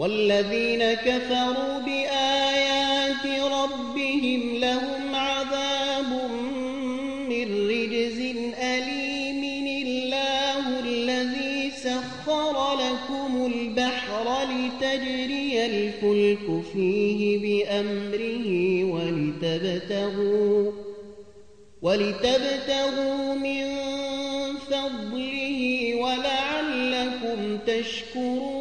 والذين كفروا بآيات ربهم لهم عذاب من رجز أليم الله الذي سخر لكم البحر لتجري الفلك فيه بأمره ولتبتغوا من فضله ولعلكم تشكرون